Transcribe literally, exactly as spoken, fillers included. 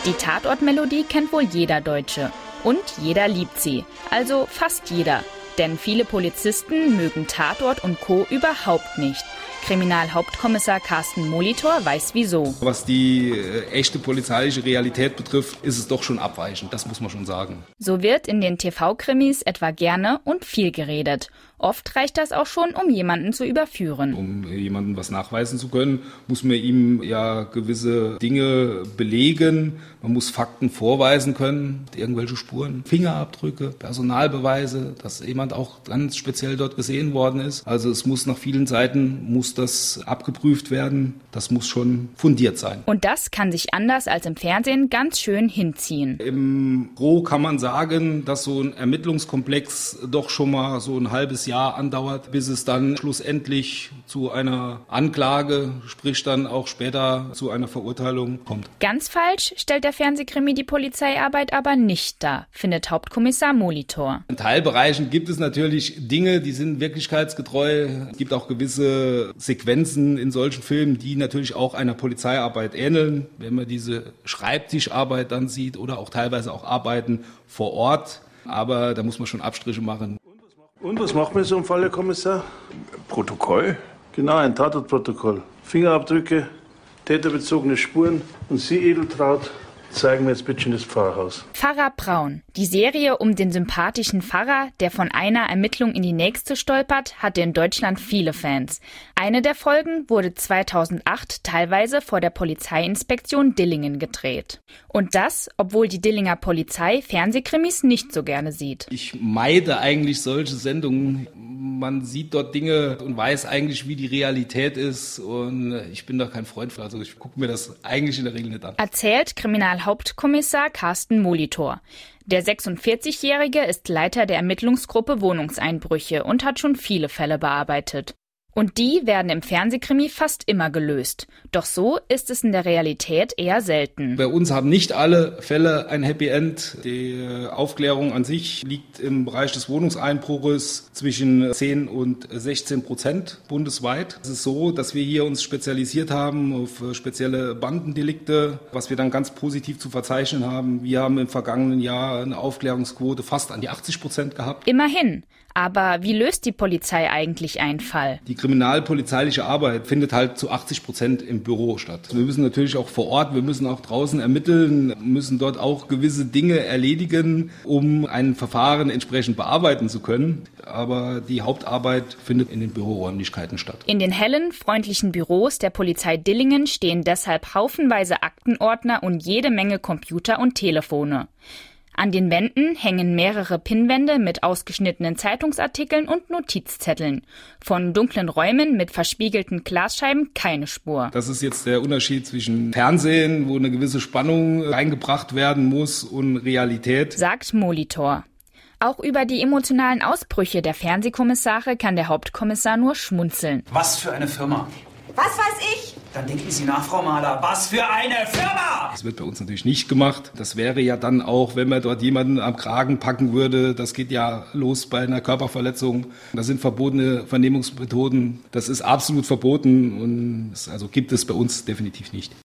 Die Tatortmelodie kennt wohl jeder Deutsche. Und jeder liebt sie. Also fast jeder. Denn viele Polizisten mögen Tatort und Co. überhaupt nicht. Kriminalhauptkommissar Carsten Molitor weiß wieso. Was die äh, echte polizeiliche Realität betrifft, ist es doch schon abweichend, das muss man schon sagen. So wird in den T V-Krimis etwa gerne und viel geredet. Oft reicht das auch schon, um jemanden zu überführen. Um jemandem was nachweisen zu können, muss man ihm ja gewisse Dinge belegen. Man muss Fakten vorweisen können, irgendwelche Spuren, Fingerabdrücke, Personalbeweise, dass jemand auch ganz speziell dort gesehen worden ist. Also es muss nach vielen Seiten, muss das abgeprüft werden. Das muss schon fundiert sein. Und das kann sich anders als im Fernsehen ganz schön hinziehen. Im Gro kann man sagen, dass so ein Ermittlungskomplex doch schon mal so ein halbes Jahr andauert, bis es dann schlussendlich zu einer Anklage, sprich dann auch später zu einer Verurteilung kommt. Ganz falsch stellt der Fernsehkrimi die Polizeiarbeit aber nicht dar, findet Hauptkommissar Molitor. In Teilbereichen gibt es natürlich Dinge, die sind wirklichkeitsgetreu. Es gibt auch gewisse Sequenzen in solchen Filmen, die natürlich auch einer Polizeiarbeit ähneln. Wenn man diese Schreibtischarbeit dann sieht oder auch teilweise auch Arbeiten vor Ort. Aber da muss man schon Abstriche machen. Und was macht man so im Fall, Herr Kommissar? Protokoll? Genau, ein Tatortprotokoll. Fingerabdrücke, täterbezogene Spuren. Und Sie, Edeltraut, zeigen mir jetzt bitte schön das Pfarrhaus. Pfarrer Braun. Die Serie um den sympathischen Pfarrer, der von einer Ermittlung in die nächste stolpert, hatte in Deutschland viele Fans. Eine der Folgen wurde zweitausendacht teilweise vor der Polizeiinspektion Dillingen gedreht. Und das, obwohl die Dillinger Polizei Fernsehkrimis nicht so gerne sieht. Ich meide eigentlich solche Sendungen. Man sieht dort Dinge und weiß eigentlich, wie die Realität ist. Und ich bin da kein Freund von. Also ich gucke mir das eigentlich in der Regel nicht an. Erzählt Kriminalhauptkommissar Carsten Molitor. Der sechsundvierzigjährige ist Leiter der Ermittlungsgruppe Wohnungseinbrüche und hat schon viele Fälle bearbeitet. Und die werden im Fernsehkrimi fast immer gelöst. Doch so ist es in der Realität eher selten. Bei uns haben nicht alle Fälle ein Happy End. Die Aufklärung an sich liegt im Bereich des Wohnungseinbruches zwischen zehn und sechzehn Prozent bundesweit. Es ist so, dass wir hier uns spezialisiert haben auf spezielle Bandendelikte, was wir dann ganz positiv zu verzeichnen haben. Wir haben im vergangenen Jahr eine Aufklärungsquote fast an die achtzig Prozent gehabt. Immerhin. Aber wie löst die Polizei eigentlich einen Fall? Die kriminalpolizeiliche Arbeit findet halt zu achtzig Prozent im Büro statt. Wir müssen natürlich auch vor Ort, wir müssen auch draußen ermitteln, müssen dort auch gewisse Dinge erledigen, um ein Verfahren entsprechend bearbeiten zu können. Aber die Hauptarbeit findet in den Büroräumlichkeiten statt. In den hellen, freundlichen Büros der Polizei Dillingen stehen deshalb haufenweise Aktenordner und jede Menge Computer und Telefone. An den Wänden hängen mehrere Pinnwände mit ausgeschnittenen Zeitungsartikeln und Notizzetteln. Von dunklen Räumen mit verspiegelten Glasscheiben keine Spur. Das ist jetzt der Unterschied zwischen Fernsehen, wo eine gewisse Spannung reingebracht werden muss, und Realität, sagt Molitor. Auch über die emotionalen Ausbrüche der Fernsehkommissare kann der Hauptkommissar nur schmunzeln. Was für eine Firma? Was weiß ich? Dann denken Sie nach, Frau Mahler. Was für eine Firma! Das wird bei uns natürlich nicht gemacht. Das wäre ja dann auch, wenn man dort jemanden am Kragen packen würde. Das geht ja los bei einer Körperverletzung. Das sind verbotene Vernehmungsmethoden. Das ist absolut verboten und das also gibt es bei uns definitiv nicht.